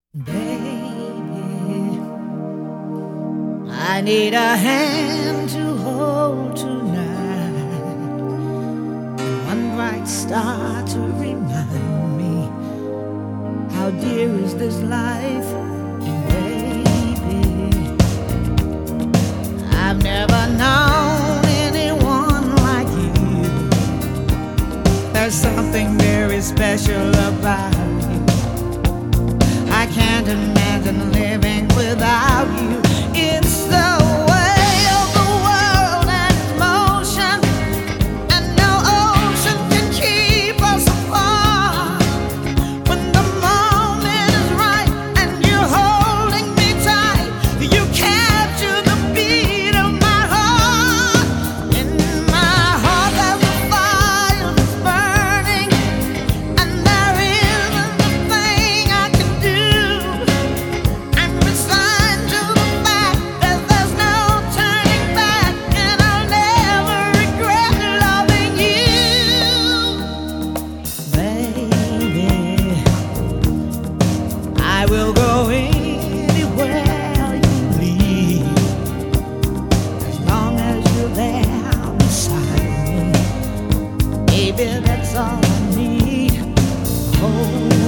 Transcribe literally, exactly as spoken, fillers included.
Baby, I need a hand to hold tonight, and one bright star to remind me how dear is this life. Baby, I've never known anyone like you. There's something very special about you. I can't imagine living without you. It's the way of the world and its motion, and no ocean can keep us apart. When the moment is right and you're holding me tight, you capture the beat of my heart. In my heart there's a fire that's burning, and there isn't a thing I can do. I'm resigned to the fact that there's no turning back, and I'll never regret loving you. Baby, I will go anywhere you lead, as long as you're there beside me. Baby, that's all I need. Hold